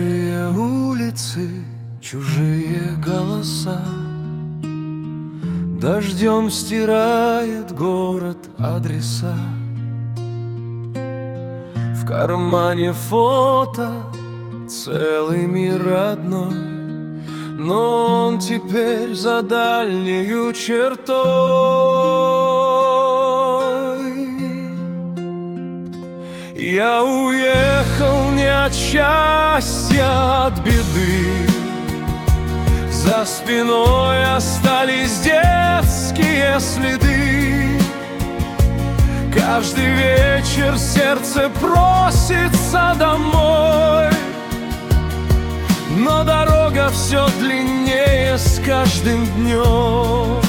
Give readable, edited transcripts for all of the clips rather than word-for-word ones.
Чужие улицы, чужие голоса, дождем стирает город адреса. В кармане фото, целый мир родной, но он теперь за дальнею чертой. Я уехал не от счастья, а от беды. За спиной остались детские следы. Каждый вечер сердце просится домой, но дорога все длиннее с каждым днем.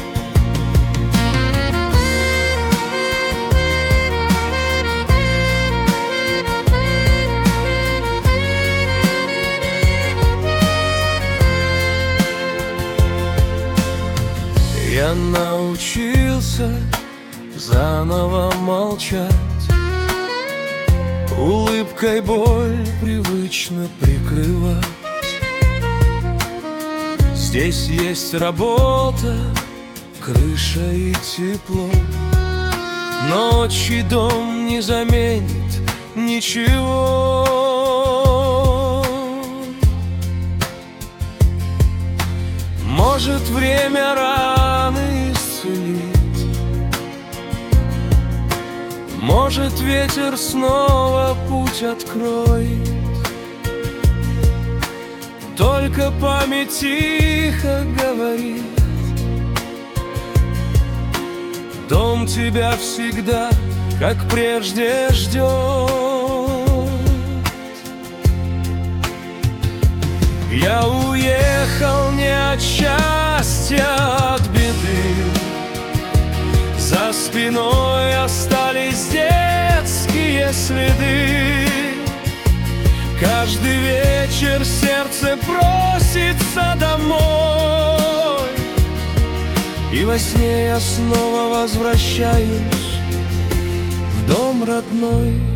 Я научился заново молчать, улыбкой боль привычно прикрывать. Здесь есть работа, крыша и тепло, но отчий дом не заменит ничего. Может, время раны исцелить, может, ветер снова путь откроет. Только память тихо говорит: дом тебя всегда, как прежде, ждет. Я уехал не от счастья, а от беды. За спиной остались детские следы. Каждый вечер сердце просится домой, и во сне я снова возвращаюсь в дом родной.